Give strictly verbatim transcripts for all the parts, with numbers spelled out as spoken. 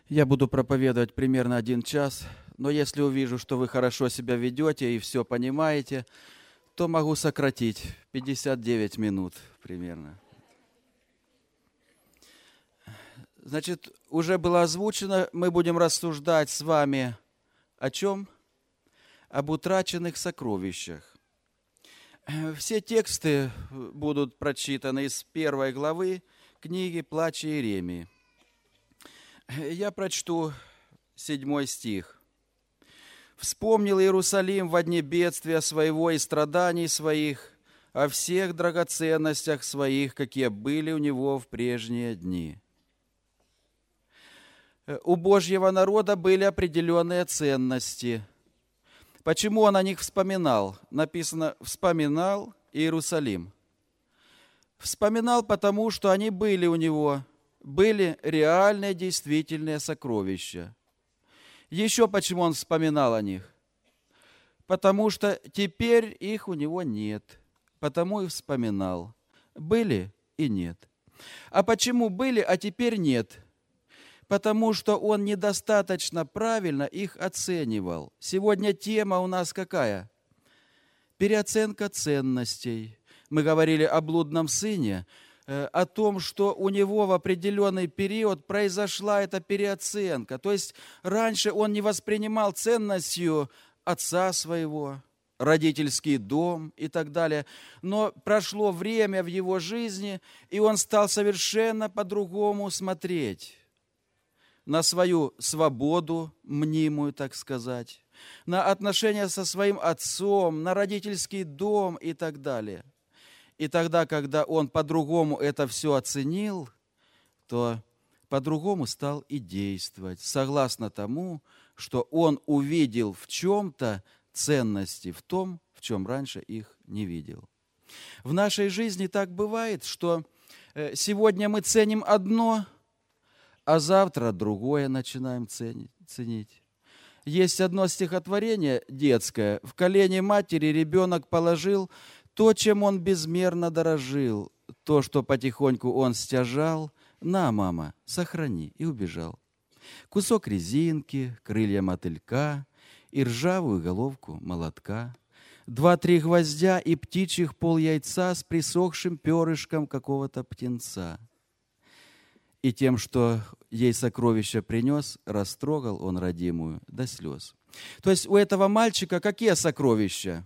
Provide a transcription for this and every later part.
Я буду проповедовать примерно один час, но если увижу, что вы хорошо себя ведете и все понимаете, то могу сократить пятьдесят девять минут примерно. Значит, уже было озвучено, мы будем рассуждать с вами о чем? Об утраченных сокровищах. Все тексты будут прочитаны из первой главы книги «Плач Иеремии». Я прочту седьмой стих. «Вспомнил Иерусалим во дни бедствия своего и страданий своих, о всех драгоценностях своих, какие были у него в прежние дни». У Божьего народа были определенные ценности. Почему он о них вспоминал? Написано «вспоминал Иерусалим». Вспоминал, потому что они были у него, были реальные, действительные сокровища. Еще почему он вспоминал о них? Потому что теперь их у него нет. Потому и вспоминал. Были и нет. А почему были, а теперь нет? Потому что он недостаточно правильно их оценивал. Сегодня тема у нас какая? Переоценка ценностей. Мы говорили о блудном сыне, о том, что у него в определенный период произошла эта переоценка. То есть раньше он не воспринимал ценностью отца своего, родительский дом и так далее. Но прошло время в его жизни, и он стал совершенно по-другому смотреть на свою свободу, мнимую, так сказать, на отношения со своим отцом, на родительский дом и так далее. И тогда, когда он по-другому это все оценил, то по-другому стал и действовать, согласно тому, что он увидел в чем-то ценности, в том, в чем раньше их не видел. В нашей жизни так бывает, что сегодня мы ценим одно, а завтра другое начинаем ценить. Есть одно стихотворение детское. «В колени матери ребенок положил то, чем он безмерно дорожил, то, что потихоньку он стяжал, на, мама, сохрани», и убежал. Кусок резинки, крылья мотылька и ржавую головку молотка, два-три гвоздя и птичьих пол яйца с присохшим перышком какого-то птенца. И тем, что ей сокровища принес, растрогал он родимую до слез. То есть у этого мальчика какие сокровища?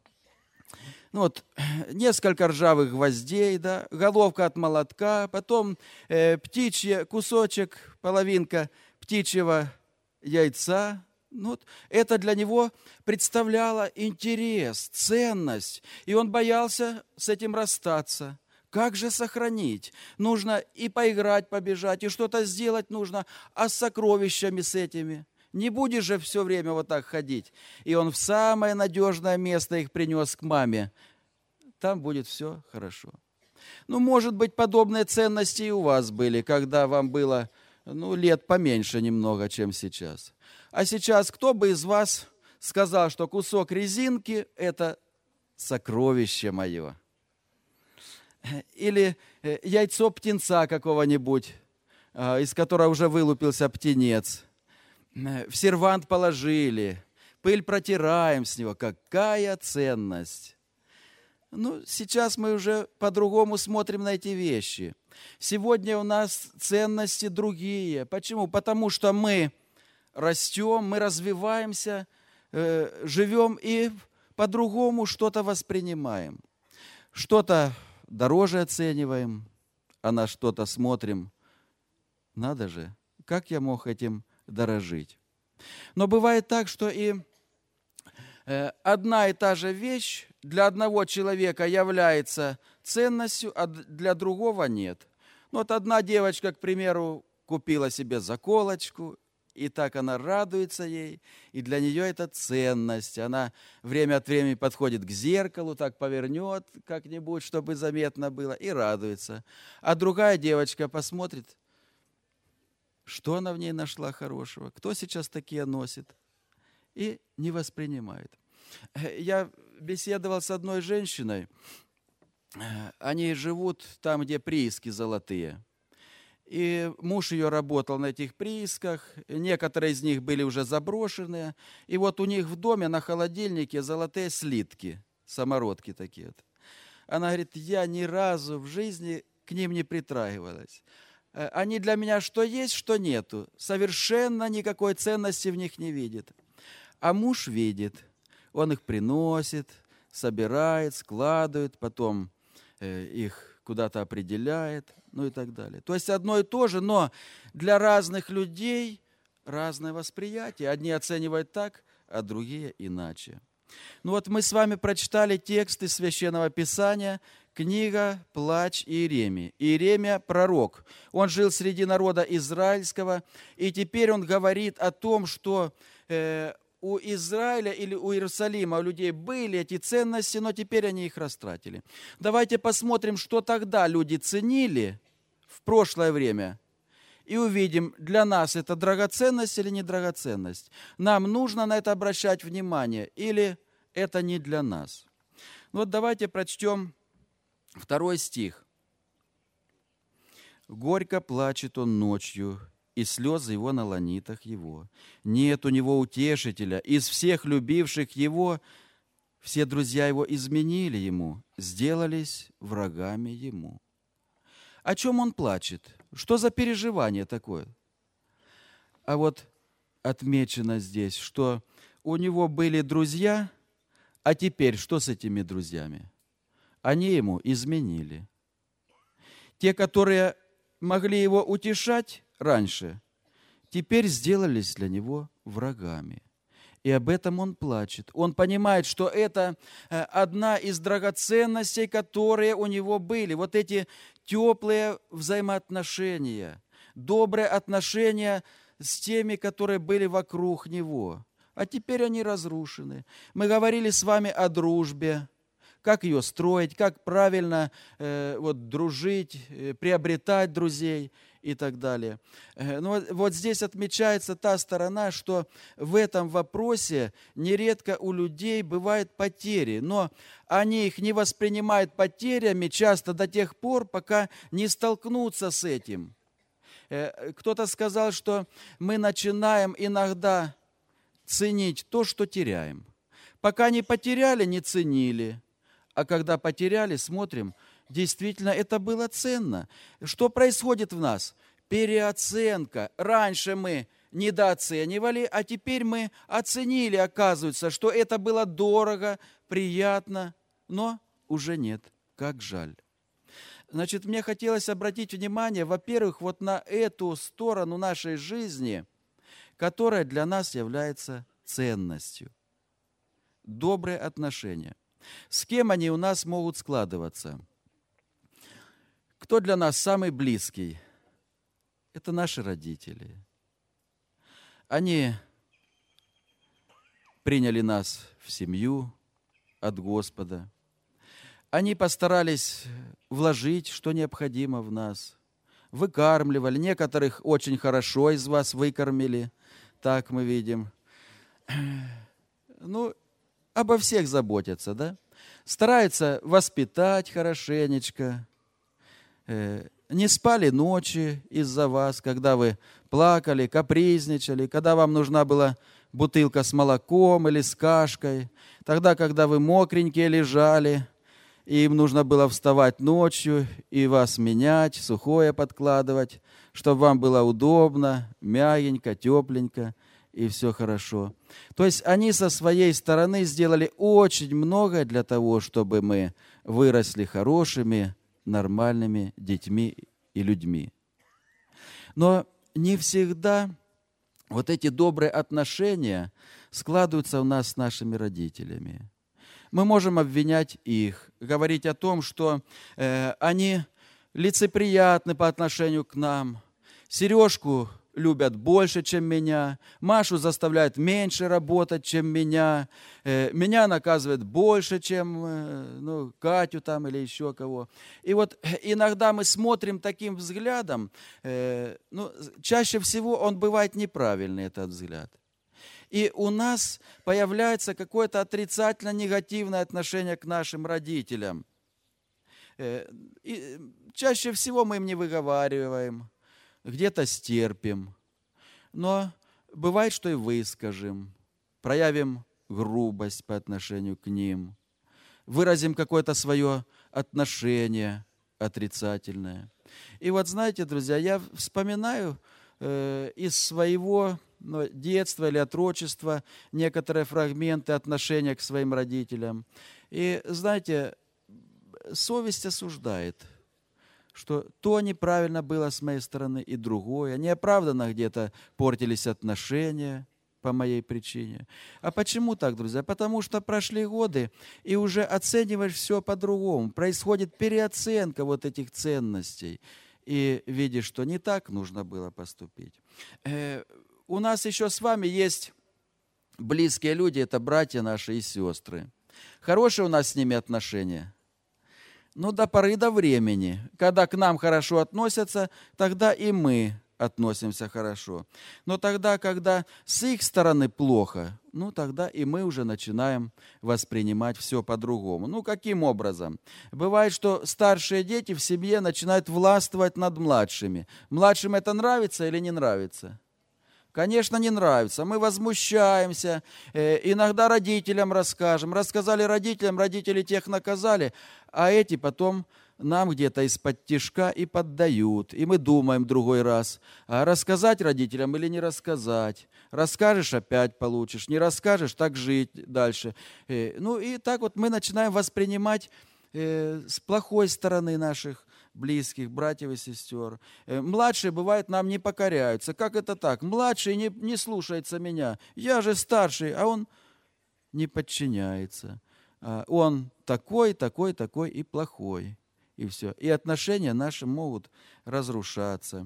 Ну вот, несколько ржавых гвоздей, да, головка от молотка, потом э, птичье, кусочек, половинка птичьего яйца. Ну, вот, это для него представляло интерес, ценность, и он боялся с этим расстаться. Как же сохранить? Нужно и поиграть, побежать, и что-то сделать нужно, а с сокровищами с этими? Не будешь же все время вот так ходить. И он в самое надежное место их принес к маме. Там будет все хорошо. Ну, может быть, подобные ценности и у вас были, когда вам было, ну, лет поменьше немного, чем сейчас. А сейчас кто бы из вас сказал, что кусок резинки – это сокровище мое? Или яйцо птенца какого-нибудь, из которого уже вылупился птенец. В сервант положили, пыль протираем с него. Какая ценность! Ну, сейчас мы уже по-другому смотрим на эти вещи. Сегодня у нас ценности другие. Почему? Потому что мы растем, мы развиваемся, э, живем и по-другому что-то воспринимаем. Что-то дороже оцениваем, а на что-то смотрим. Надо же, как я мог этим дорожить? Но бывает так, что и э, одна и та же вещь для одного человека является ценностью, а для другого нет. Ну, вот одна девочка, к примеру, купила себе заколочку, и так она радуется ей, и для нее это ценность. Она время от времени подходит к зеркалу, так повернет как-нибудь, чтобы заметно было, и радуется. А другая девочка посмотрит, что она в ней нашла хорошего, кто сейчас такие носит, и не воспринимает. Я беседовал с одной женщиной, они живут там, где прииски золотые. И муж ее работал на этих приисках, некоторые из них были уже заброшенные. И вот у них в доме на холодильнике золотые слитки, самородки такие вот. Она говорит, я ни разу в жизни к ним не притрагивалась. Они для меня что есть, что нету. Совершенно никакой ценности в них не видит. А муж видит. Он их приносит, собирает, складывает, потом их куда-то определяет, ну и так далее. То есть одно и то же, но для разных людей разное восприятие. Одни оценивают так, а другие иначе. Ну вот мы с вами прочитали тексты Священного Писания, книга «Плач Иеремии». Иеремия – пророк. Он жил среди народа израильского, и теперь он говорит о том, что э, у Израиля или у Иерусалима, у людей были эти ценности, но теперь они их растратили. Давайте посмотрим, что тогда люди ценили в прошлое время, и увидим, для нас это драгоценность или не драгоценность. Нам нужно на это обращать внимание, или это не для нас. Вот давайте прочтем второй стих. «Горько плачет он ночью, и слезы его на ланитах его. Нет у него утешителя. Из всех любивших его все друзья его изменили ему, сделались врагами ему». О чем он плачет? Что за переживание такое? А вот отмечено здесь, что у него были друзья, а теперь что с этими друзьями? Они ему изменили. Те, которые могли его утешать раньше, теперь сделались для него врагами. И об этом он плачет. Он понимает, что это одна из драгоценностей, которые у него были. Вот эти теплые взаимоотношения, добрые отношения с теми, которые были вокруг него. А теперь они разрушены. Мы говорили с вами о дружбе, как ее строить, как правильно э, вот, дружить, э, приобретать друзей и так далее. Э, но вот, вот здесь отмечается та сторона, что в этом вопросе нередко у людей бывают потери, но они их не воспринимают потерями часто до тех пор, пока не столкнутся с этим. Э, кто-то сказал, что мы начинаем иногда ценить то, что теряем. Пока не потеряли, не ценили. А когда потеряли, смотрим, действительно это было ценно. Что происходит в нас? Переоценка. Раньше мы недооценивали, а теперь мы оценили, оказывается, что это было дорого, приятно, но уже нет. Как жаль. Значит, мне хотелось обратить внимание, во-первых, вот на эту сторону нашей жизни, которая для нас является ценностью. Добрые отношения. С кем они у нас могут складываться? Кто для нас самый близкий? Это наши родители. Они приняли нас в семью от Господа. Они постарались вложить, что необходимо в нас. Выкармливали. Некоторых очень хорошо из вас выкормили. Так мы видим. Ну, обо всех заботятся, да? Стараются воспитать хорошенечко. Не спали ночи из-за вас, когда вы плакали, капризничали, когда вам нужна была бутылка с молоком или с кашкой, тогда, когда вы мокренькие лежали, и им нужно было вставать ночью и вас менять, сухое подкладывать, чтобы вам было удобно, мягенько, тепленько, и все хорошо. То есть они со своей стороны сделали очень многое для того, чтобы мы выросли хорошими, нормальными детьми и людьми. Но не всегда вот эти добрые отношения складываются у нас с нашими родителями. Мы можем обвинять их, говорить о том, что э, они лицеприятны по отношению к нам, Сережку любят больше, чем меня, Машу заставляют меньше работать, чем меня, э, меня наказывают больше, чем э, ну, Катю там или еще кого. И вот иногда мы смотрим таким взглядом, э, ну, чаще всего он бывает неправильный, этот взгляд. И у нас появляется какое-то отрицательно негативное отношение к нашим родителям. Э, и чаще всего мы им не выговариваем. где-то стерпим. Но бывает, что и выскажем, проявим грубость по отношению к ним, выразим какое-то свое отношение отрицательное. И вот знаете, друзья, я вспоминаю э, из своего ну, детства или отрочества некоторые фрагменты отношения к своим родителям. И знаете, совесть осуждает, что то неправильно было с моей стороны и другое. Неоправданно где-то портились отношения по моей причине. А почему так, друзья? Потому что прошли годы, и уже оцениваешь все по-другому. Происходит переоценка вот этих ценностей. И видишь, что не так нужно было поступить. Э, у нас еще с вами есть близкие люди, это братья наши и сестры. Хорошие у нас с ними отношения? Ну, до поры до времени. Когда к нам хорошо относятся, тогда и мы относимся хорошо. Но тогда, когда с их стороны плохо, ну, тогда и мы уже начинаем воспринимать все по-другому. Ну, каким образом? Бывает, что старшие дети в семье начинают властвовать над младшими. Младшим это нравится или не нравится? Конечно, не нравится. Мы возмущаемся, э, иногда родителям расскажем. Рассказали родителям, родители тех наказали, а эти потом нам где-то из-под тишка и поддают. И мы думаем другой раз, а рассказать родителям или не рассказать. Расскажешь, опять получишь. Не расскажешь, так жить дальше. Э, ну и так вот мы начинаем воспринимать э, с плохой стороны наших близких, братьев и сестер. Младшие, бывает, нам не покоряются. Как это так? Младший не, не слушается меня. Я же старший, а он не подчиняется. Он такой, такой, такой и плохой. И все. И отношения наши могут разрушаться.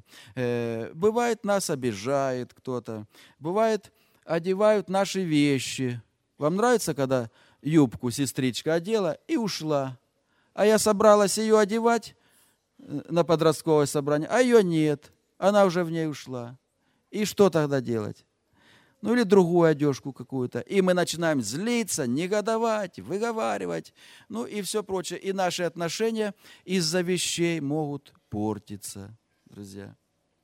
Бывает, нас обижает кто-то. Бывает, одевают наши вещи. Вам нравится, когда юбку сестричка одела и ушла? А я собралась ее одевать на подростковое собрание, а ее нет, она уже в ней ушла. И что тогда делать? Ну или другую одежку какую-то. И мы начинаем злиться, негодовать, выговаривать, ну и все прочее. И наши отношения из-за вещей могут портиться, друзья.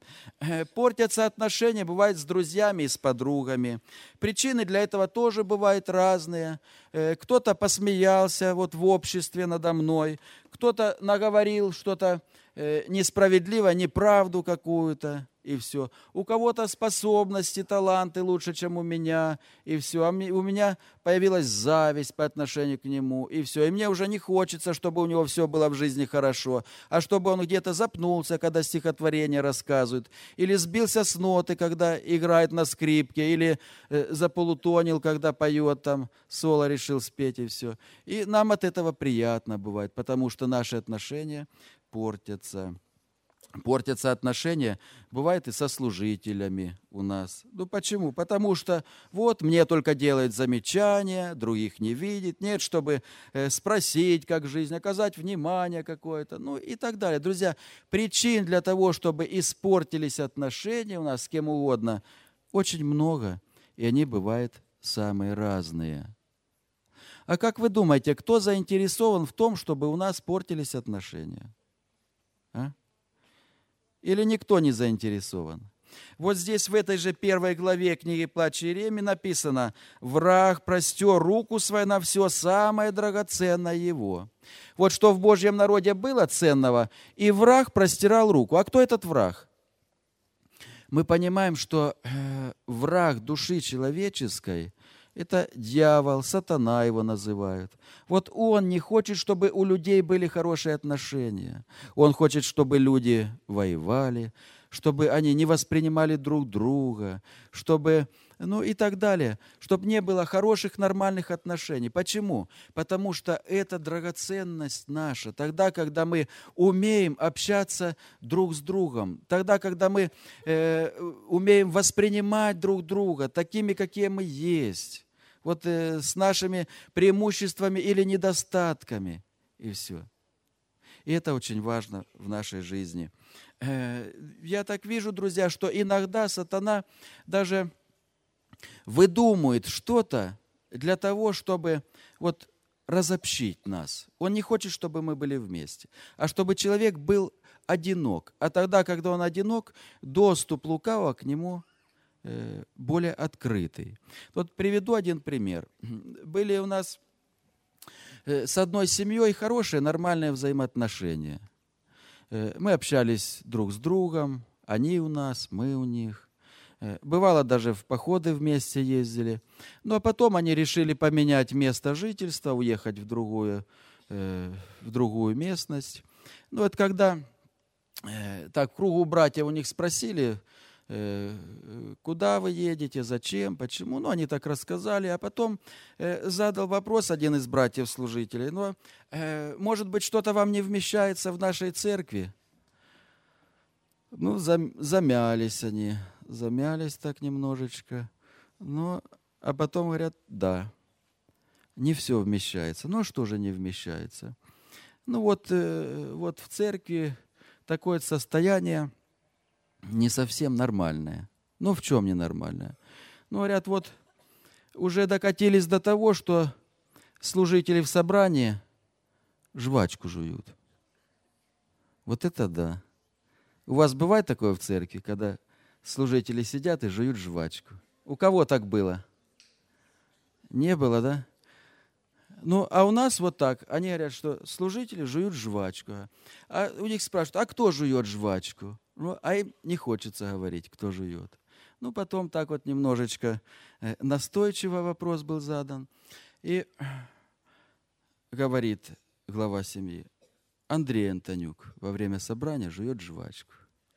Портятся отношения, бывает, с друзьями и с подругами. Причины для этого тоже бывают разные. Кто-то посмеялся вот в обществе надо мной, кто-то наговорил что-то несправедливо, неправду какую-то, и все. У кого-то способности, таланты лучше, чем у меня, и все. А у меня появилась зависть по отношению к нему, и все. И мне уже не хочется, чтобы у него все было в жизни хорошо, а чтобы он где-то запнулся, когда стихотворение рассказывает, или сбился с ноты, когда играет на скрипке, или э, заполутонил, когда поет там, соло решил спеть, и все. И нам от этого приятно бывает, потому что наши отношения портятся. Портятся отношения, бывает и со служителями у нас. Ну почему? Потому что вот мне только делают замечания, других не видит. Нет, чтобы э, спросить, как жизнь, оказать внимание какое-то, ну и так далее. Друзья, причин для того, чтобы испортились отношения у нас с кем угодно, очень много, и они бывают самые разные. А как вы думаете, кто заинтересован в том, чтобы у нас портились отношения? А? Или никто не заинтересован? Вот здесь в этой же первой главе книги «Плач Иеремии» написано: «Враг простер руку свою на все самое драгоценное его». Вот что в Божьем народе было ценного, и враг простирал руку. А кто этот враг? Мы понимаем, что э, враг души человеческой – это дьявол, сатана его называют. Вот он не хочет, чтобы у людей были хорошие отношения. Он хочет, чтобы люди воевали, чтобы они не воспринимали друг друга, чтобы, ну и так далее, чтобы не было хороших, нормальных отношений. Почему? Потому что это драгоценность наша. Тогда, когда мы умеем общаться друг с другом, тогда, когда мы э, умеем воспринимать друг друга такими, какие мы есть, вот э, с нашими преимуществами или недостатками, и все. И это очень важно в нашей жизни. Э, я так вижу, друзья, что иногда сатана даже выдумывает что-то для того, чтобы вот разобщить нас. Он не хочет, чтобы мы были вместе, а чтобы человек был одинок. А тогда, когда он одинок, доступ лукавого к нему э, более открытый. Вот приведу один пример. Были у нас э, с одной семьей хорошие, нормальные взаимоотношения. Э, мы общались друг с другом, они у нас, мы у них. Бывало, даже в походы вместе ездили. Ну, а потом они решили поменять место жительства, уехать в другую, э, в другую местность. Ну, это когда э, так в кругу братьев у них спросили, э, куда вы едете, зачем, почему. Ну, они так рассказали. А потом э, задал вопрос один из братьев-служителей. Ну, э, может быть, что-то вам не вмещается в нашей церкви? Ну, зам, замялись они. Замялись так немножечко, ну, а потом говорят, да, не все вмещается. Ну, а что же не вмещается? Ну, вот, э, вот в церкви такое состояние не совсем нормальное. Ну, в чем ненормальное? Ну, говорят, вот уже докатились до того, что служители в собрании жвачку жуют. Вот это да. У вас бывает такое в церкви, когда служители сидят и жуют жвачку? У кого так было? Не было, да? Ну, а у нас вот так. Они говорят, что служители жуют жвачку. А у них спрашивают, а кто жует жвачку? Ну, а им не хочется говорить, кто жует. Ну, потом так вот немножечко настойчиво вопрос был задан. И говорит глава семьи, Андрей Антонюк во время собрания жует жвачку.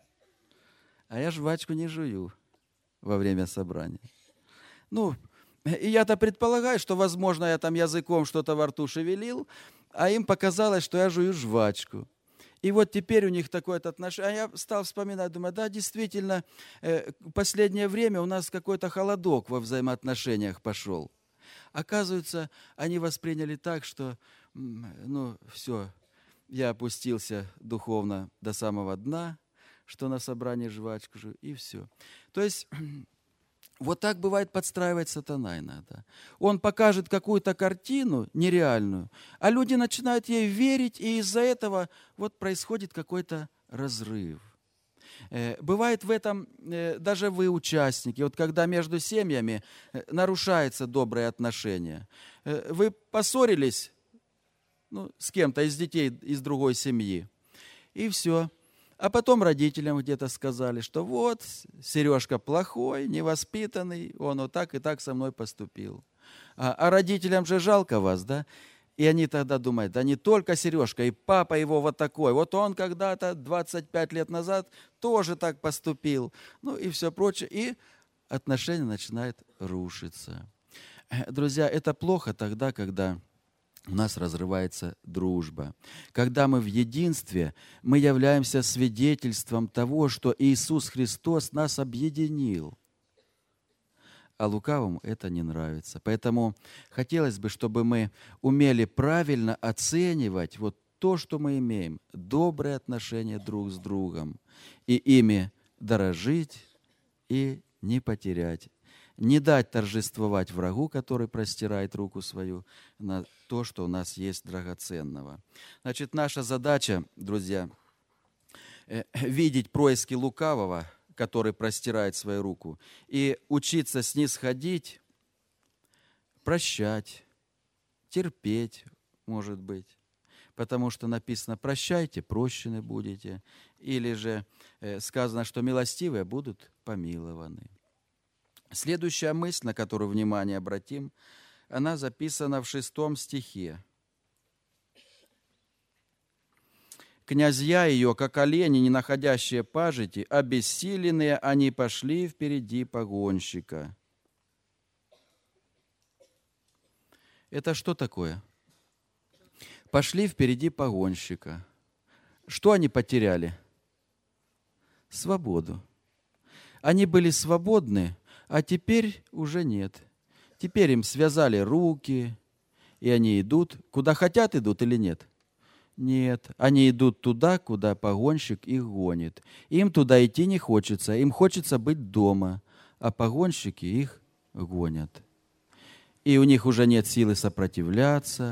А я жвачку не жую во время собрания. Ну, и я-то предполагаю, что, возможно, я там языком что-то во рту шевелил, а им показалось, что я жую жвачку. И вот теперь у них такое отношение. А я стал вспоминать, думаю, да, действительно, в последнее время у нас какой-то холодок во взаимоотношениях пошел. Оказывается, они восприняли так, что, ну, все, я опустился духовно до самого дна, что на собрании жвачку жую, и все. То есть вот так бывает подстраивать сатана иногда. Он покажет какую-то картину нереальную, а люди начинают ей верить, и из-за этого вот происходит какой-то разрыв. Бывает в этом даже вы участники, вот когда между семьями нарушаются добрые отношения. Вы поссорились, ну, с кем-то из детей из другой семьи, и все. А потом родителям где-то сказали, что вот, Сережка плохой, невоспитанный, он вот так и так со мной поступил. А, а родителям же жалко вас, да? И они тогда думают, да не только Сережка, и папа его вот такой. Вот он когда-то двадцать пять лет назад тоже так поступил. Ну и все прочее. И отношения начинают рушиться. Друзья, это плохо тогда, когда у нас разрывается дружба. Когда мы в единстве, мы являемся свидетельством того, что Иисус Христос нас объединил. А лукавому это не нравится. Поэтому хотелось бы, чтобы мы умели правильно оценивать вот то, что мы имеем, добрые отношения друг с другом, и ими дорожить и не потерять. Не дать торжествовать врагу, который простирает руку свою на то, что у нас есть драгоценного. Значит, наша задача, друзья, видеть происки лукавого, который простирает свою руку, и учиться снисходить, прощать, терпеть, может быть. Потому что написано, прощайте, прощены будете. Или же сказано, что милостивые будут помилованы. Следующая мысль, на которую внимание обратим, она записана в шестом стихе. «Князья ее, как олени, не находящие пажити, обессиленные, они пошли впереди погонщика». Это что такое? Пошли впереди погонщика. Что они потеряли? Свободу. Они были свободны, а теперь уже нет. Теперь им связали руки, и они идут. Куда хотят, идут или нет? Нет. Они идут туда, куда погонщик их гонит. Им туда идти не хочется. Им хочется быть дома, а погонщики их гонят. И у них уже нет силы сопротивляться,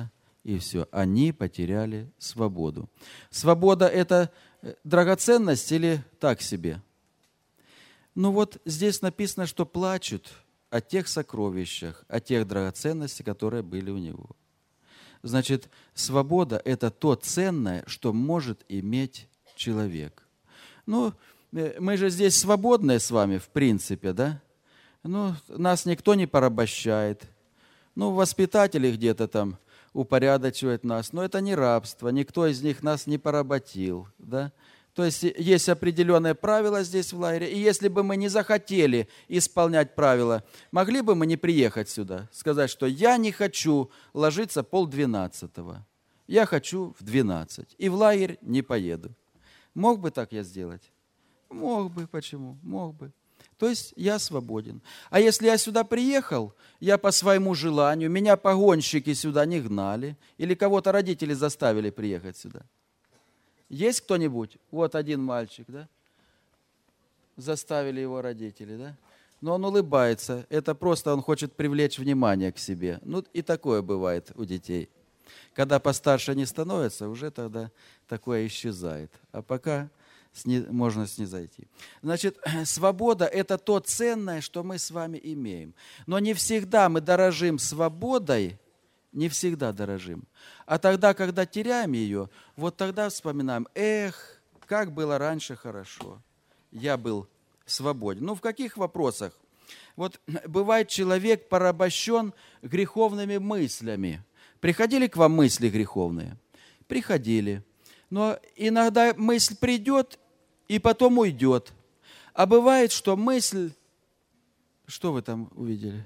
И все, они потеряли свободу. Свобода – это драгоценность или так себе? Ну вот здесь написано, что плачут о тех сокровищах, о тех драгоценностях, которые были у него. Значит, свобода – это то ценное, что может иметь человек. Ну, мы же здесь свободные с вами, в принципе, да? Ну, нас никто не порабощает. Ну, воспитатели где-то там упорядочивают нас, но это не рабство, никто из них нас не поработил, да? То есть есть определенные правила здесь в лагере, и если бы мы не захотели исполнять правила, могли бы мы не приехать сюда, сказать, что я не хочу ложиться полдвенадцатого, я хочу в двенадцать, и в лагерь не поеду. Мог бы так я сделать? Мог бы, почему? Мог бы. То есть я свободен. А если я сюда приехал, я по своему желанию, меня погонщики сюда не гнали, или кого-то родители заставили приехать сюда. Есть кто-нибудь? Вот один мальчик, да? Заставили его родители, да? Но он улыбается. Это просто он хочет привлечь внимание к себе. Ну и такое бывает у детей. Когда постарше они становятся, уже тогда такое исчезает. А пока можно снизойти. Значит, свобода – это то ценное, что мы с вами имеем. Но не всегда мы дорожим свободой, не всегда дорожим. А тогда, когда теряем ее, вот тогда вспоминаем, эх, как было раньше хорошо. Я был свободен. Ну, в каких вопросах? Вот бывает, человек порабощен греховными мыслями. Приходили к вам мысли греховные? Приходили. Но иногда мысль придет и потом уйдет. А бывает, что мысль... Что вы там увидели?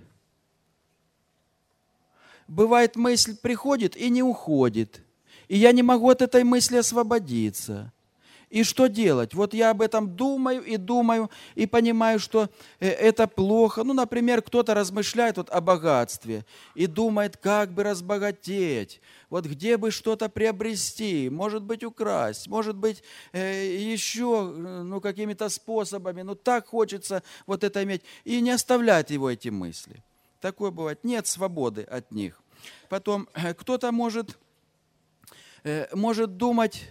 Бывает, мысль приходит и не уходит. И я не могу от этой мысли освободиться. И что делать? Вот я об этом думаю и думаю, и понимаю, что это плохо. Ну, например, кто-то размышляет вот о богатстве и думает, как бы разбогатеть, вот где бы что-то приобрести, может быть, украсть, может быть, еще ну, какими-то способами. Ну, так хочется вот это иметь. И не оставляет его эти мысли. Такое бывает. Нет свободы от них. Потом кто-то может, может думать...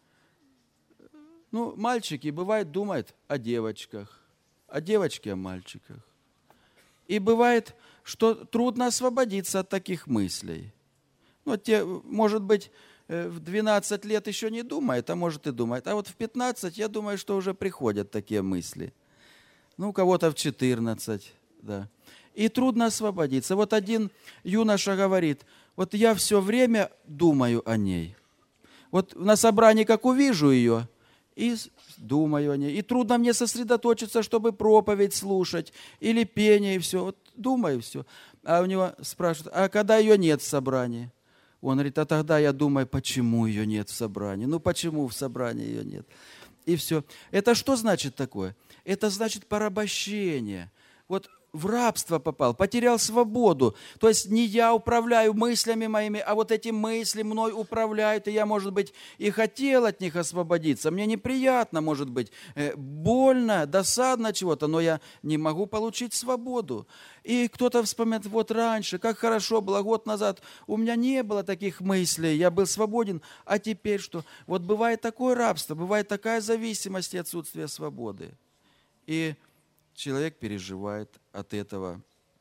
Ну, мальчики, бывает, думают о девочках, о девочке, о мальчиках. И бывает, что трудно освободиться от таких мыслей. Ну, те, может быть, в двенадцать лет еще не думает, а может и думает. А вот в пятнадцать, я думаю, что уже приходят такие мысли. Ну, у кого-то в четырнадцать, да. И трудно освободиться. Вот один юноша говорит, вот я все время думаю о ней. Вот на собрании, как увижу ее, и думаю о ней. И трудно мне сосредоточиться, чтобы проповедь слушать, или пение, и все. Вот думаю, все. А у него спрашивают, а когда ее нет в собрании? Он говорит, а тогда я думаю, почему ее нет в собрании? Ну, почему в собрании ее нет? И все. Это что значит такое? Это значит порабощение. Вот в рабство попал, потерял свободу. То есть не я управляю мыслями моими, а вот эти мысли мной управляют, и я, может быть, и хотел от них освободиться. Мне неприятно, может быть, больно, досадно чего-то, но я не могу получить свободу. И кто-то вспоминает, вот раньше, как хорошо было, год назад, у меня не было таких мыслей, я был свободен, а теперь что? Вот бывает такое рабство, бывает такая зависимость и отсутствие свободы. И человек переживает от этого.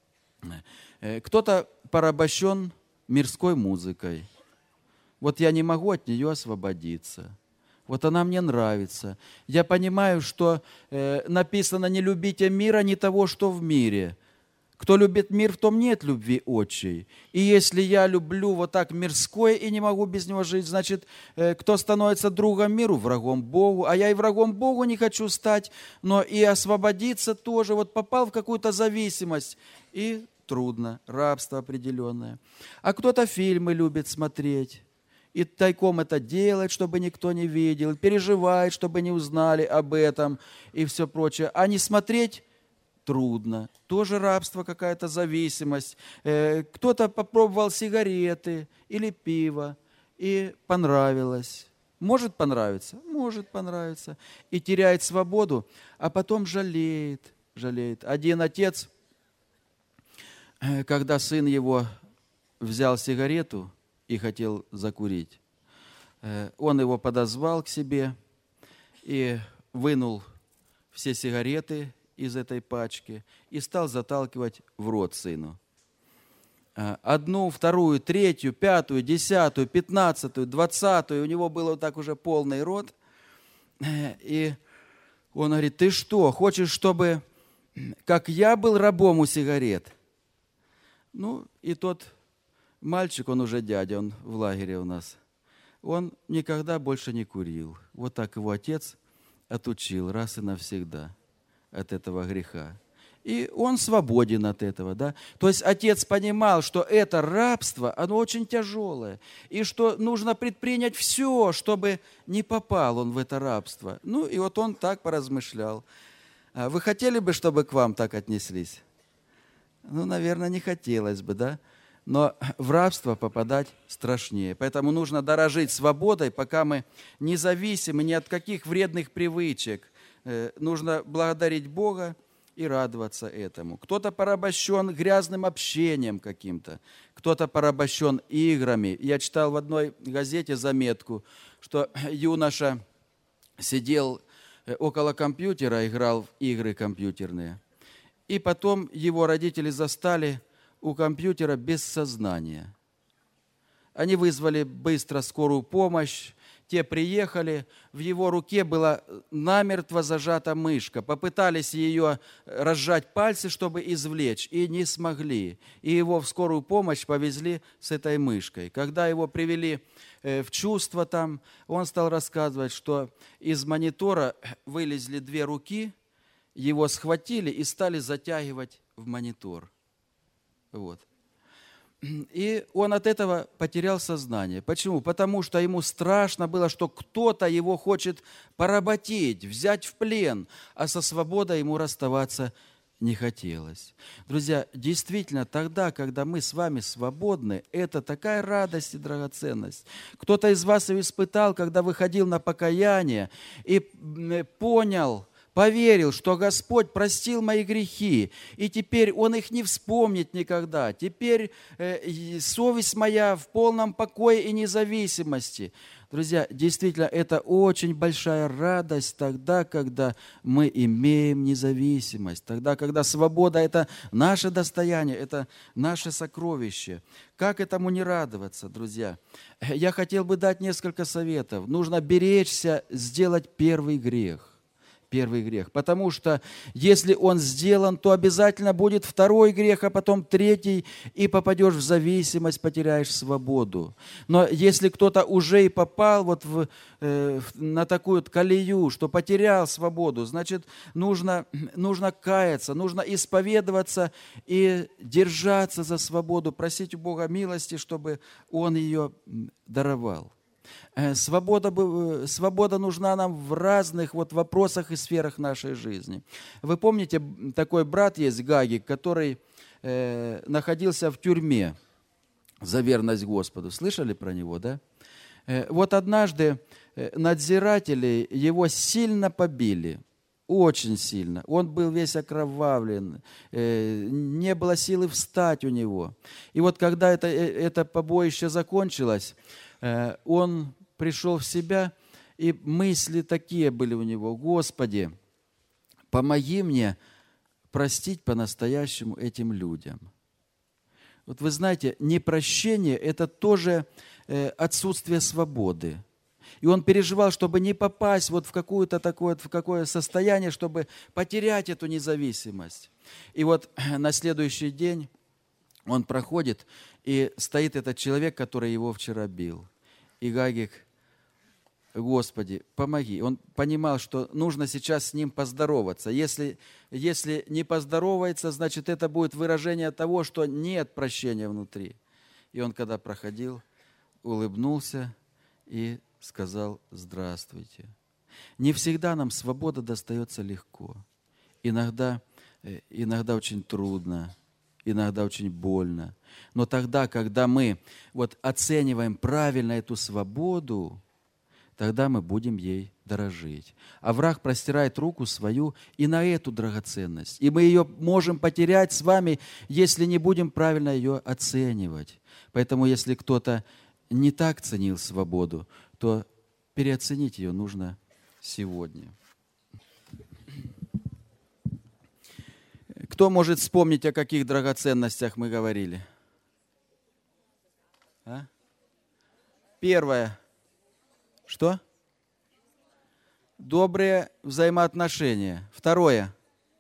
Кто-то порабощен мирской музыкой. Вот я не могу от нее освободиться. Вот она мне нравится. Я понимаю, что э, написано «не любите мира, не того, что в мире». Кто любит мир, в том нет любви отчей. И если я люблю вот так мирское и не могу без него жить, значит, кто становится другом миру, врагом Богу. А я и врагом Богу не хочу стать, но и освободиться тоже. Вот попал в какую-то зависимость, и трудно, рабство определенное. А кто-то фильмы любит смотреть, и тайком это делает, чтобы никто не видел, переживает, чтобы не узнали об этом и все прочее. А не смотреть трудно. Тоже рабство, какая-то зависимость. Кто-то попробовал сигареты или пиво, и понравилось. Может понравиться? Может понравиться. И теряет свободу, а потом жалеет. жалеет. Один отец, когда сын его взял сигарету и хотел закурить. Он его подозвал к себе и вынул все сигареты из этой пачки и стал заталкивать в рот сыну. Одну, вторую, третью, пятую, десятую, пятнадцатую, двадцатую. У него был вот так уже полный рот. И он говорит: ты что, хочешь, чтобы как я был рабом у сигарет? Ну, и тот мальчик, он уже дядя, он в лагере у нас, он никогда больше не курил. Вот так его отец отучил раз и навсегда от этого греха. И он свободен от этого, да. То есть отец понимал, что это рабство, оно очень тяжелое, и что нужно предпринять все, чтобы не попал он в это рабство. Ну, и вот он так поразмышлял. А вы хотели бы, чтобы к вам так отнеслись? Ну, наверное, не хотелось бы, да. Но в рабство попадать страшнее. Поэтому нужно дорожить свободой, пока мы независимы ни от каких вредных привычек. Нужно благодарить Бога и радоваться этому. Кто-то порабощен грязным общением каким-то, кто-то порабощен играми. Я читал в одной газете заметку, что юноша сидел около компьютера, играл в игры компьютерные, и потом его родители застали у компьютера без сознания. Они вызвали быстро скорую помощь, те приехали, в его руке была намертво зажата мышка. Попытались ее разжать пальцы, чтобы извлечь, и не смогли. И его в скорую помощь повезли с этой мышкой. Когда его привели в чувство там, он стал рассказывать, что из монитора вылезли две руки, его схватили и стали затягивать в монитор. Вот. И он от этого потерял сознание. Почему? Потому что ему страшно было, что кто-то его хочет поработить, взять в плен, а со свободой ему расставаться не хотелось. Друзья, действительно, тогда, когда мы с вами свободны, это такая радость и драгоценность. Кто-то из вас ее испытал, когда выходил на покаяние и понял, поверил, что Господь простил мои грехи, и теперь Он их не вспомнит никогда. Теперь э, совесть моя в полном покое и независимости. Друзья, действительно, это очень большая радость тогда, когда мы имеем независимость, тогда, когда свобода – это наше достояние, это наше сокровище. Как этому не радоваться, друзья? Я хотел бы дать несколько советов. Нужно беречься сделать первый грех. Первый грех. Потому что если он сделан, то обязательно будет второй грех, а потом третий, и попадешь в зависимость, потеряешь свободу. Но если кто-то уже и попал вот в, э, на такую колею, что потерял свободу, значит, нужно, нужно каяться, нужно исповедоваться и держаться за свободу, просить у Бога милости, чтобы Он ее даровал. Свобода, свобода нужна нам в разных вот вопросах и сферах нашей жизни. Вы помните, такой брат есть, Гагик, который э, находился в тюрьме за верность Господу. Слышали про него, да? Э, вот однажды надзиратели его сильно побили. Очень сильно. Он был весь окровавлен, э, не было силы встать у него. И вот когда это, это побоище закончилось, э, он пришел в себя, и мысли такие были у него: Господи, помоги мне простить по-настоящему этим людям. Вот вы знаете, непрощение – это тоже э, отсутствие свободы. И он переживал, чтобы не попасть вот в какое-то такое, в какое состояние, чтобы потерять эту независимость. И вот на следующий день он проходит, и стоит этот человек, который его вчера бил. И Гагик: Господи, помоги. Он понимал, что нужно сейчас с ним поздороваться. Если, если не поздоровается, значит, это будет выражение того, что нет прощения внутри. И он, когда проходил, улыбнулся и сказал: здравствуйте. Не всегда нам свобода достается легко. Иногда, иногда очень трудно, иногда очень больно. Но тогда, когда мы вот оцениваем правильно эту свободу, тогда мы будем ей дорожить. А враг простирает руку свою и на эту драгоценность. И мы ее можем потерять с вами, если не будем правильно ее оценивать. Поэтому, если кто-то не так ценил свободу, то переоценить ее нужно сегодня. Кто может вспомнить, о каких драгоценностях мы говорили? А? Первое. Что? Добрые взаимоотношения. Второе.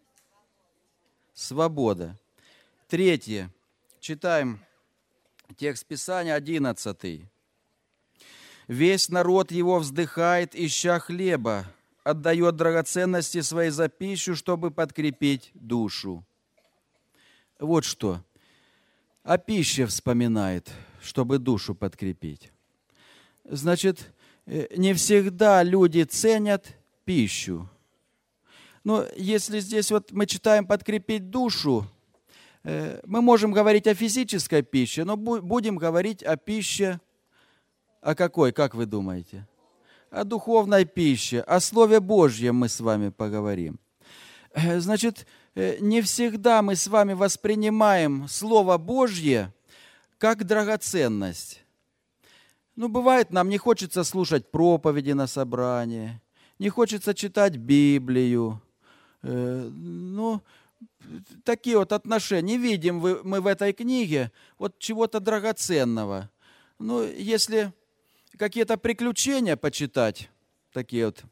Свобода. Третье. Читаем текст Писания одиннадцатый. «Весь народ его вздыхает, ища хлеба, отдает драгоценности свои за пищу, чтобы подкрепить душу». Вот что. О пище вспоминает, чтобы душу подкрепить. Значит, не всегда люди ценят пищу. Но если здесь вот мы читаем «подкрепить душу», мы можем говорить о физической пище, но будем говорить о пище, о какой, как вы думаете? О духовной пище, о Слове Божьем мы с вами поговорим. Значит, не всегда мы с вами воспринимаем Слово Божье как драгоценность. Ну, бывает, нам не хочется слушать проповеди на собрании, не хочется читать Библию. Ну, такие вот отношения. Не видим мы в этой книге вот чего-то драгоценного. Ну, если какие-то приключения почитать, такие вот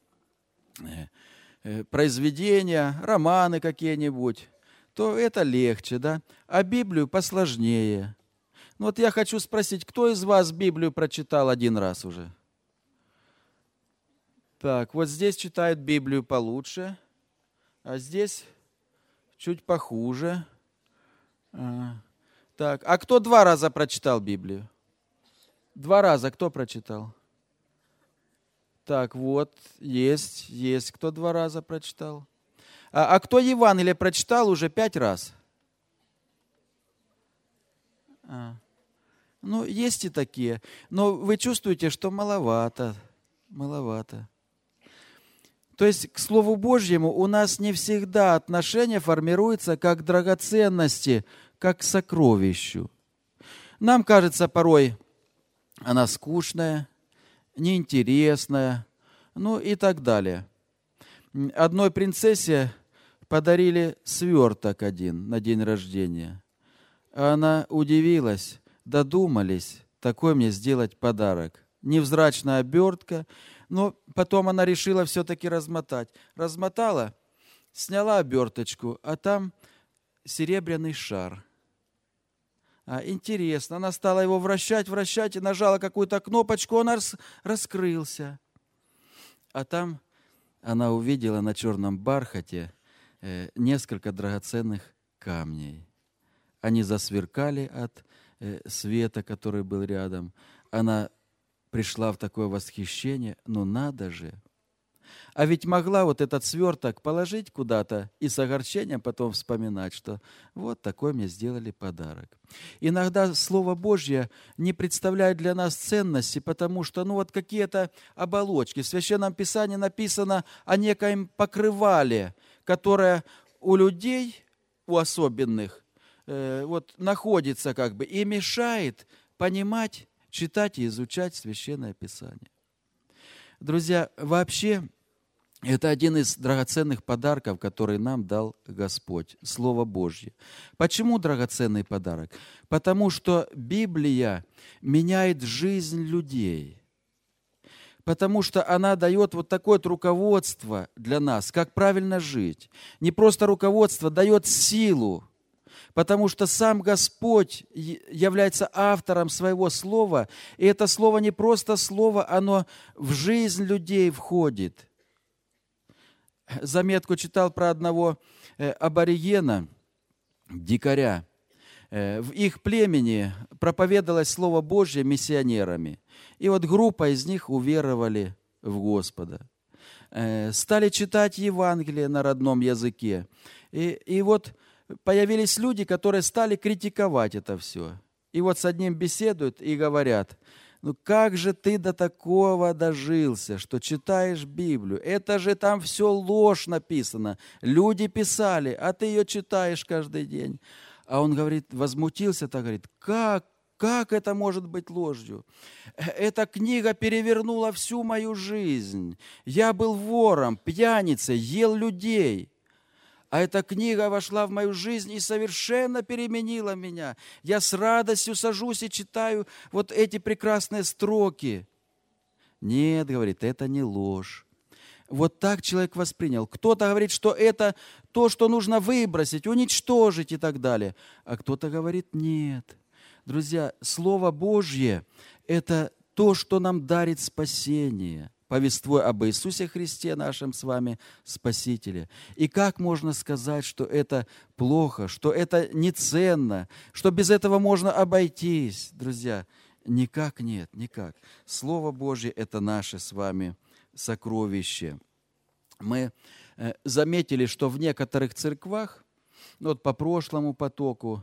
произведения, романы какие-нибудь, то это легче, да? А Библию посложнее. Ну вот я хочу спросить, кто из вас Библию прочитал один раз уже? Так, вот здесь читают Библию получше, а здесь чуть похуже. А, так, а кто два раза прочитал Библию? Два раза кто прочитал? Так, вот, есть, есть, кто два раза прочитал. А, а кто Евангелие прочитал уже пять раз? А. Ну, есть и такие. Но вы чувствуете, что маловато, маловато. То есть к Слову Божьему у нас не всегда отношение формируется как к драгоценности, как к сокровищу. Нам кажется порой, она скучная, неинтересная, ну и так далее. Одной принцессе подарили сверток один на день рождения. Она удивилась, додумались такой мне сделать подарок. Невзрачная обертка, но потом она решила все-таки размотать. Размотала, сняла оберточку, а там серебряный шар. А, интересно, она стала его вращать, вращать и нажала какую-то кнопочку, он рас, раскрылся. А там она увидела на черном бархате э, несколько драгоценных камней. Они засверкали от э, света, который был рядом. Она пришла в такое восхищение, ну надо же. А ведь могла вот этот сверток положить куда-то и с огорчением потом вспоминать, что вот такой мне сделали подарок. Иногда Слово Божье не представляет для нас ценности, потому что ну вот какие-то оболочки. В Священном Писании написано о некоем покрывале, которое у людей, у особенных, э, вот находится как бы и мешает понимать, читать и изучать Священное Писание. Друзья, вообще это один из драгоценных подарков, который нам дал Господь, Слово Божье. Почему драгоценный подарок? Потому что Библия меняет жизнь людей. Потому что она дает вот такое вот руководство для нас, как правильно жить. Не просто руководство, дает силу. Потому что сам Господь является автором своего слова, и это слово не просто слово, оно в жизнь людей входит. Заметку читал про одного аборигена, дикаря. В их племени проповедовалось Слово Божье миссионерами. И вот группа из них уверовали в Господа. Стали читать Евангелие на родном языке. И, и вот появились люди, которые стали критиковать это все. И вот с одним беседуют и говорят: ну как же ты до такого дожился, что читаешь Библию? Это же там все ложь написано. Люди писали, а ты ее читаешь каждый день. А он говорит, возмутился, так говорит: как как это может быть ложью? Эта книга перевернула всю мою жизнь. Я был вором, пьяницей, ел людей. А эта книга вошла в мою жизнь и совершенно переменила меня. Я с радостью сажусь и читаю вот эти прекрасные строки. Нет, говорит, это не ложь. Вот так человек воспринял. Кто-то говорит, что это то, что нужно выбросить, уничтожить и так далее. А кто-то говорит, нет. Друзья, Слово Божье – это то, что нам дарит спасение, повествуя об Иисусе Христе, нашем с вами Спасителе. И как можно сказать, что это плохо, что это неценно, что без этого можно обойтись, друзья? Никак нет, никак. Слово Божье – это наше с вами сокровище. Мы заметили, что в некоторых церквах, ну вот по прошлому потоку,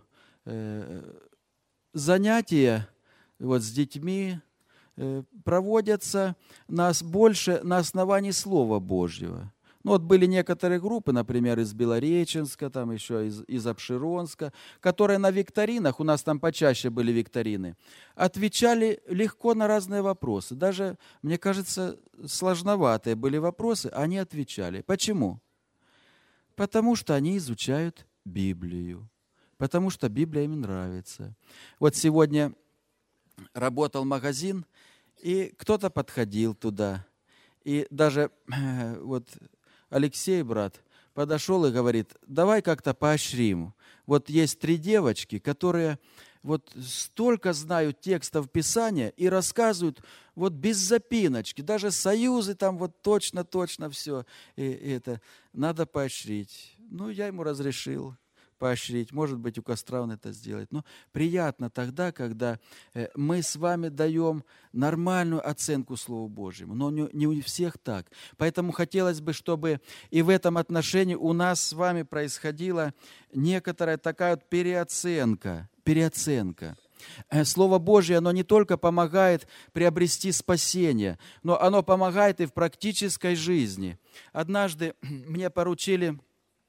занятия вот с детьми проводятся нас больше на основании Слова Божьего. Ну, вот были некоторые группы, например, из Белореченска, там еще из, из Апшеронска, которые на викторинах, у нас там почаще были викторины, отвечали легко на разные вопросы. Даже, мне кажется, сложноватые были вопросы, они отвечали. Почему? Потому что они изучают Библию, потому что Библия им нравится. Вот сегодня работал магазин, и кто-то подходил туда, и даже вот Алексей, брат, подошел и говорит, давай как-то поощрим. Вот есть три девочки, которые вот столько знают текстов Писания и рассказывают вот без запиночки, даже союзы там вот точно-точно все. И, и это надо поощрить. Ну, я ему разрешил поощрить. Может быть, у костра он это сделает. Но приятно тогда, когда мы с вами даем нормальную оценку Слову Божьему. Но не у всех так. Поэтому хотелось бы, чтобы и в этом отношении у нас с вами происходила некоторая такая вот переоценка. Переоценка. Слово Божье, оно не только помогает приобрести спасение, но оно помогает и в практической жизни. Однажды мне поручили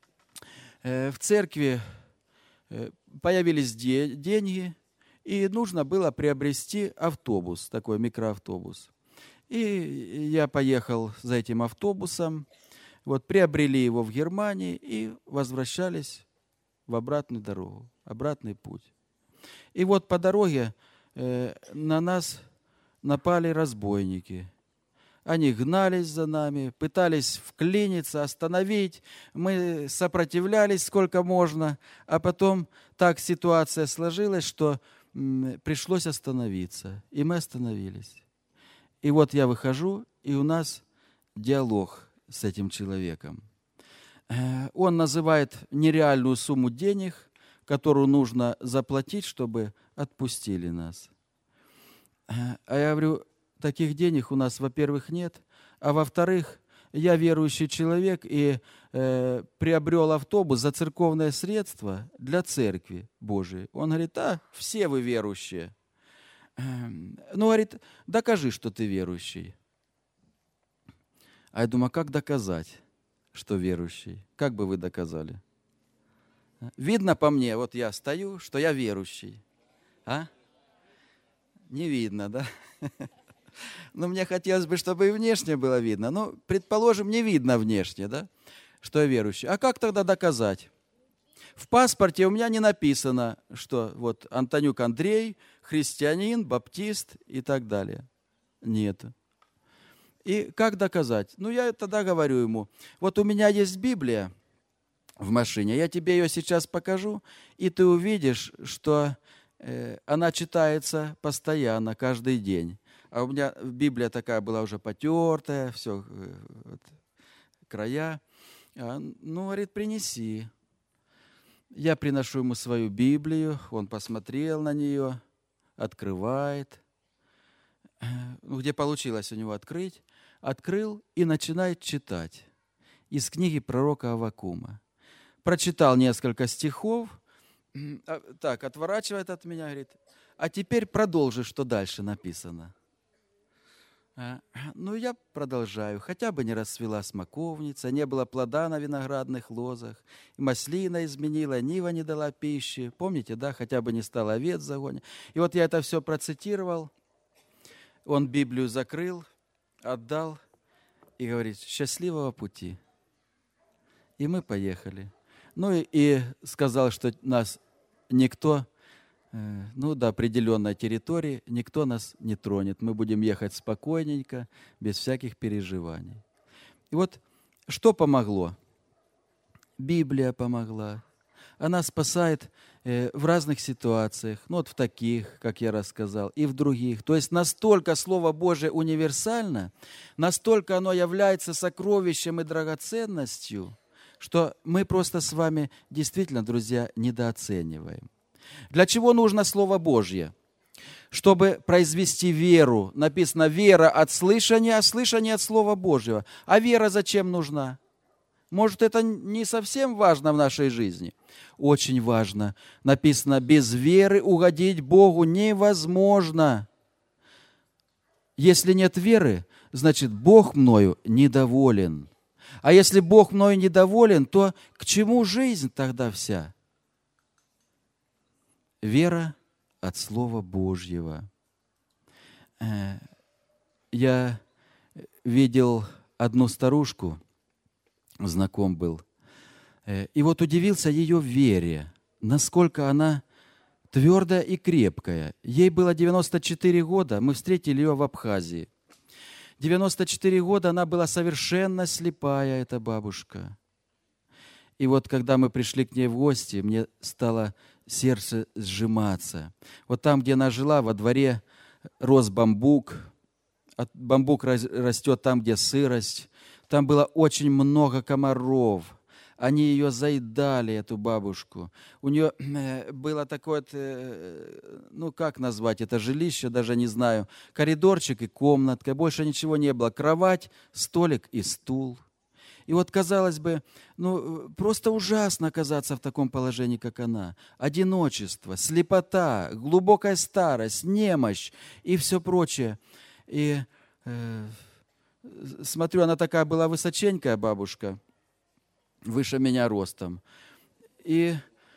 в церкви, появились деньги, и нужно было приобрести автобус, такой микроавтобус. И я поехал за этим автобусом, вот приобрели его в Германии и возвращались в обратную дорогу, обратный путь. И вот по дороге э, на нас напали разбойники. Они гнались за нами, пытались вклиниться, остановить. Мы сопротивлялись сколько можно, а потом так ситуация сложилась, что м, пришлось остановиться. И мы остановились. И вот я выхожу, и у нас диалог с этим человеком. Э, он называет нереальную сумму денег, которую нужно заплатить, чтобы отпустили нас. Э, а я говорю, таких денег у нас, во-первых, нет, а во-вторых, я верующий человек и э, приобрел автобус за церковное средство для церкви Божией. Он говорит, а, все вы верующие. Ну, говорит, докажи, что ты верующий. А я думаю, а как доказать, что верующий? Как бы вы доказали? Видно по мне, вот я стою, что я верующий. А? Не видно, да? Но мне хотелось бы, чтобы и внешне было видно. Ну, предположим, не видно внешне, да, что я верующий. А как тогда доказать? В паспорте у меня не написано, что вот Антонюк Андрей, христианин, баптист и так далее. Нет. И как доказать? Ну, я тогда говорю ему, вот у меня есть Библия в машине, я тебе ее сейчас покажу, и ты увидишь, что э, она читается постоянно, каждый день. А у меня Библия такая была уже потертая, все, вот, края. А, ну, говорит, принеси. Я приношу ему свою Библию, он посмотрел на нее, открывает. Ну, где получилось у него открыть. Открыл и начинает читать из книги пророка Аввакума. Прочитал несколько стихов, так, отворачивает от меня, говорит, а теперь продолжи, что дальше написано. Ну, я продолжаю. Хотя бы не расцвела смоковница, не было плода на виноградных лозах, и маслина изменила, нива не дала пищи. Помните, да? Хотя бы не стал овец в загоне. И вот я это все процитировал. Он Библию закрыл, отдал и говорит: счастливого пути. И мы поехали. Ну и, и сказал, что нас никто, э, ну до определенной территории, никто нас не тронет. Мы будем ехать спокойненько, без всяких переживаний. И вот что помогло? Библия помогла. Она спасает э, в разных ситуациях, ну вот в таких, как я рассказал, и в других. То есть настолько Слово Божие универсально, настолько оно является сокровищем и драгоценностью, что мы просто с вами действительно, друзья, недооцениваем. Для чего нужно Слово Божье? Чтобы произвести веру. Написано: вера от слышания, а слышание от Слова Божьего. А вера зачем нужна? Может, это не совсем важно в нашей жизни? Очень важно. Написано: без веры угодить Богу невозможно. Если нет веры, значит, Бог мною недоволен. А если Бог мною недоволен, то к чему жизнь тогда вся? Вера от Слова Божьего. Я видел одну старушку, знаком был, и вот удивился ее вере, насколько она твердая и крепкая. Ей было девяносто четыре года, мы встретили ее в Абхазии. девяносто четыре года она была совершенно слепая, эта бабушка. И вот когда мы пришли к ней в гости, мне стало сердце сжиматься. Вот там, где она жила, во дворе рос бамбук. Бамбук растет там, где сырость. Там было очень много комаров. Они ее заедали, эту бабушку. У нее было такое, ну как назвать это жилище, даже не знаю. Коридорчик и комнатка, больше ничего не было. Кровать, столик и стул. И вот, казалось бы, ну просто ужасно оказаться в таком положении, как она. Одиночество, слепота, глубокая старость, немощь и все прочее. И э, смотрю, она такая была высоченькая бабушка, выше меня ростом. И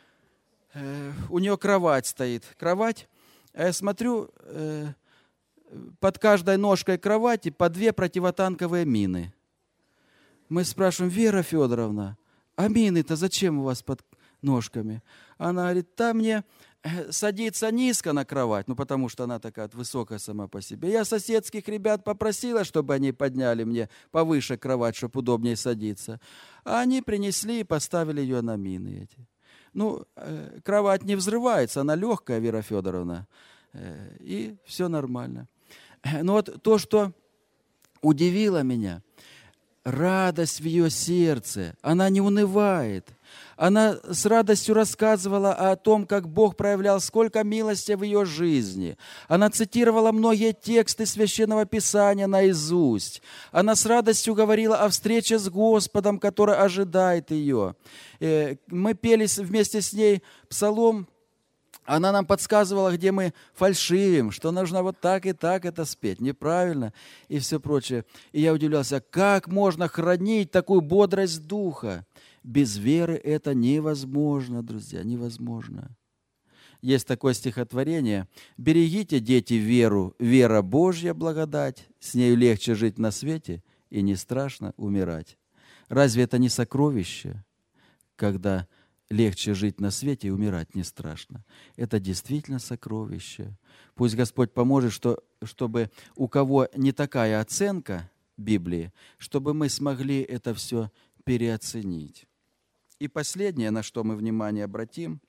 э, у нее кровать стоит. Кровать, а я смотрю, э, под каждой ножкой кровати по две противотанковые мины. Мы спрашиваем: Вера Федоровна, а мины-то зачем у вас под ножками? Она говорит: там мне садиться низко на кровать, ну потому что она такая вот высокая сама по себе. Я соседских ребят попросила, чтобы они подняли мне повыше кровать, чтобы удобнее садиться. А они принесли и поставили ее на мины эти. Ну, э, кровать не взрывается, она легкая, Вера Федоровна, э, и все нормально. Но вот то, что удивило меня, радость в ее сердце, она не унывает. Она с радостью рассказывала о том, как Бог проявлял сколько милости в ее жизни. Она цитировала многие тексты Священного Писания наизусть. Она с радостью говорила о встрече с Господом, который ожидает ее. Мы пели вместе с ней псалом. Она нам подсказывала, где мы фальшивим, что нужно вот так и так это спеть, неправильно и все прочее. И я удивлялся, как можно хранить такую бодрость духа? Без веры это невозможно, друзья, невозможно. Есть такое стихотворение: «Берегите, дети, веру, вера Божья благодать, с нею легче жить на свете и не страшно умирать». Разве это не сокровище, когда легче жить на свете и умирать не страшно? Это действительно сокровище. Пусть Господь поможет, что, чтобы у кого не такая оценка Библии, чтобы мы смогли это все переоценить. И последнее, на что мы внимание обратим,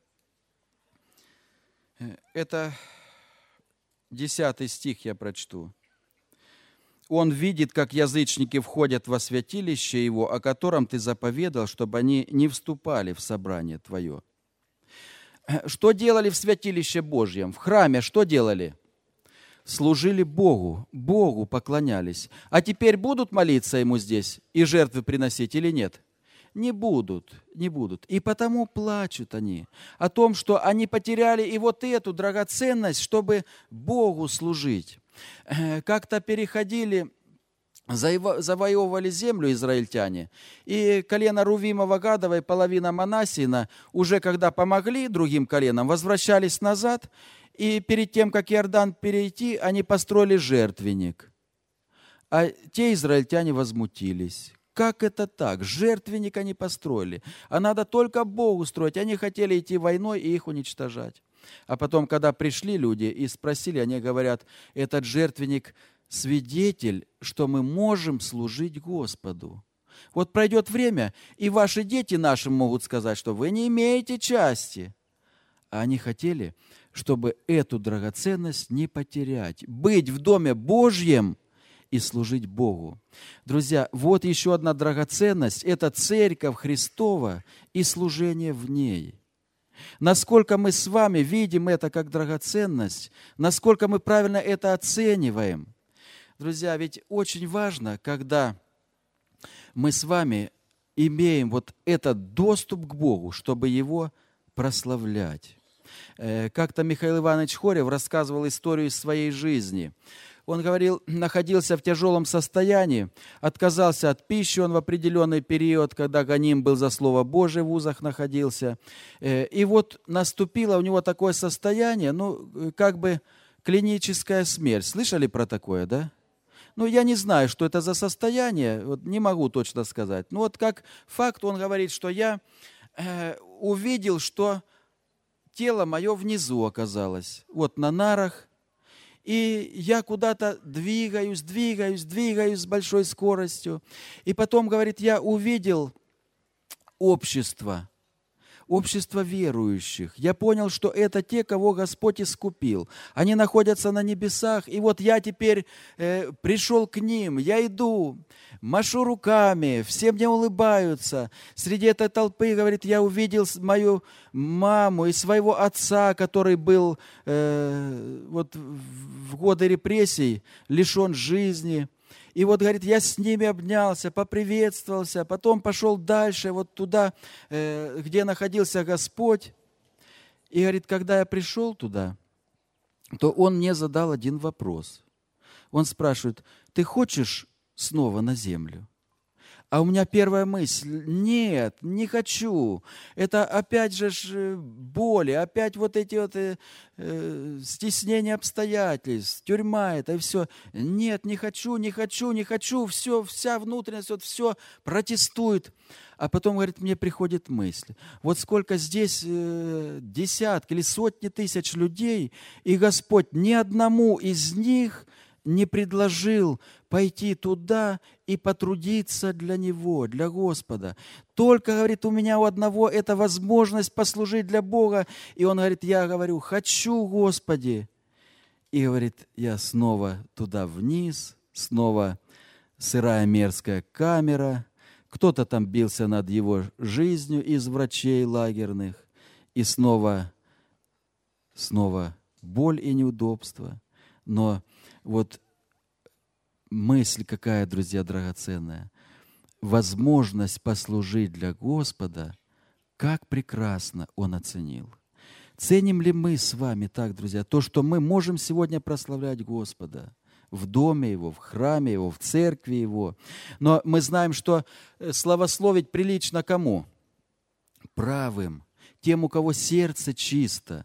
это десятый стих я прочту. «Он видит, как язычники входят во святилище Его, о котором Ты заповедал, чтобы они не вступали в собрание Твое». Что делали в святилище Божьем? В храме что делали? Служили Богу, Богу поклонялись. А теперь будут молиться Ему здесь и жертвы приносить или нет? Не будут, не будут. И потому плачут они о том, что они потеряли и вот эту драгоценность, чтобы Богу служить. Как-то переходили, завоевывали землю израильтяне, и колено Рувимова, Гадова и половина Манассиина уже когда помогли другим коленам, возвращались назад, и перед тем, как Иордан перейти, они построили жертвенник. А те израильтяне возмутились. Как это так? Жертвенник они построили. А надо только Богу строить. Они хотели идти войной и их уничтожать. А потом, когда пришли люди и спросили, они говорят, этот жертвенник свидетель, что мы можем служить Господу. Вот пройдет время, и ваши дети нашим могут сказать, что вы не имеете части. А они хотели, чтобы эту драгоценность не потерять, быть в Доме Божьем и служить Богу. Друзья, вот еще одна драгоценность – это Церковь Христова и служение в ней. Насколько мы с вами видим это как драгоценность, насколько мы правильно это оцениваем. Друзья, ведь очень важно, когда мы с вами имеем вот этот доступ к Богу, чтобы Его прославлять. Как-то Михаил Иванович Хорев рассказывал историю из своей жизни. Он говорил, находился в тяжелом состоянии, отказался от пищи он в определенный период, когда гоним был за Слово Божие, в вузах находился. И вот наступило у него такое состояние, ну, как бы клиническая смерть. Слышали про такое, да? Ну, я не знаю, что это за состояние, вот не могу точно сказать. Но вот как факт он говорит, что я э, увидел, что тело мое внизу оказалось, вот на нарах, и я куда-то двигаюсь, двигаюсь, двигаюсь с большой скоростью. И потом, говорит, я увидел общество, общество верующих. Я понял, что это те, кого Господь искупил. Они находятся на небесах, и вот я теперь э, пришел к ним, я иду, машу руками, все мне улыбаются. Среди этой толпы, говорит, я увидел мою маму и своего отца, который был э, вот в годы репрессий лишен жизни. И вот, говорит, я с ними обнялся, поприветствовался, потом пошел дальше, вот туда, где находился Господь. И, говорит, когда я пришел туда, то он мне задал один вопрос. Он спрашивает, ты хочешь снова на землю? А у меня первая мысль, нет, не хочу. Это опять же боли, опять вот эти вот э, э, стеснения обстоятельств, тюрьма, это все. Нет, не хочу, не хочу, не хочу. Все, вся внутренность, вот все протестует. А потом, говорит, мне приходит мысль. Вот сколько здесь э, десятки или сотни тысяч людей, и Господь ни одному из них не предложил пойти туда и потрудиться для Него, для Господа. Только, говорит, у меня у одного эта возможность послужить для Бога. И он говорит, я говорю, хочу, Господи. И, говорит, я снова туда вниз, снова сырая мерзкая камера. Кто-то там бился над его жизнью из врачей лагерных. И снова, снова боль и неудобство. Но вот мысль какая, друзья, драгоценная. Возможность послужить для Господа, как прекрасно Он оценил. Ценим ли мы с вами так, друзья, то, что мы можем сегодня прославлять Господа в доме Его, в храме Его, в церкви Его. Но мы знаем, что славословить прилично кому? Правым, тем, у кого сердце чисто.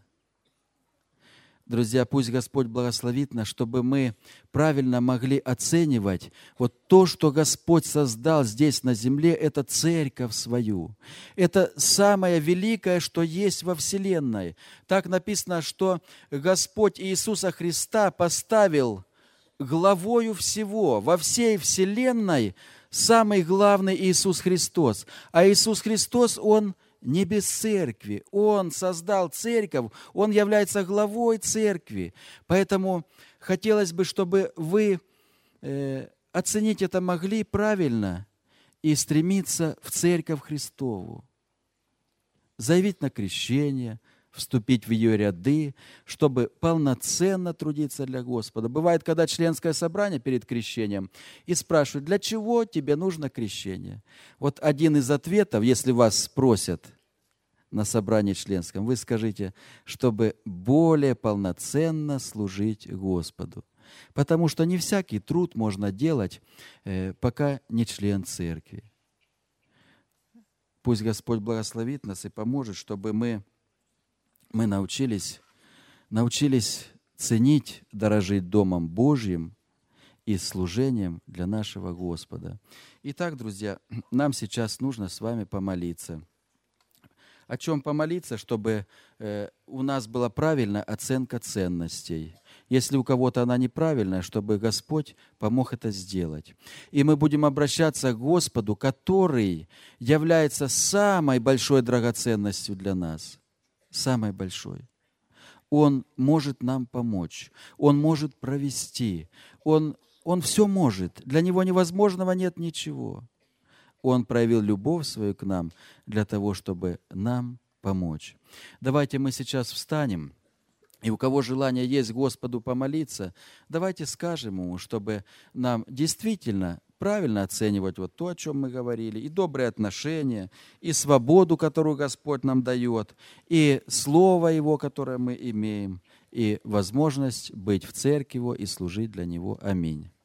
Друзья, пусть Господь благословит нас, чтобы мы правильно могли оценивать вот то, что Господь создал здесь на земле, это церковь свою. Это самое великое, что есть во вселенной. Так написано, что Господь Иисуса Христа поставил главою всего, во всей вселенной самый главный Иисус Христос. А Иисус Христос, Он не без церкви. Он создал церковь, Он является главой церкви. Поэтому хотелось бы, чтобы вы э, оценить это могли правильно и стремиться в церковь Христову. Заявить на крещение, вступить в ее ряды, чтобы полноценно трудиться для Господа. Бывает, когда членское собрание перед крещением и спрашивают, для чего тебе нужно крещение? Вот один из ответов, если вас спросят на собрании членском, вы скажите, чтобы более полноценно служить Господу. Потому что не всякий труд можно делать, пока не член церкви. Пусть Господь благословит нас и поможет, чтобы мы, мы научились, научились ценить, дорожить Домом Божьим и служением для нашего Господа. Итак, друзья, нам сейчас нужно с вами помолиться. О чем помолиться, чтобы э, у нас была правильная оценка ценностей. Если у кого-то она неправильная, чтобы Господь помог это сделать. И мы будем обращаться к Господу, который является самой большой драгоценностью для нас. Самой большой. Он может нам помочь. Он может провести. Он, он все может. Для Него невозможного нет ничего. Он проявил любовь свою к нам для того, чтобы нам помочь. Давайте мы сейчас встанем, и у кого желание есть Господу помолиться, давайте скажем Ему, чтобы нам действительно правильно оценивать вот то, о чем мы говорили, и добрые отношения, и свободу, которую Господь нам дает, и Слово Его, которое мы имеем, и возможность быть в церкви Его и служить для Него. Аминь.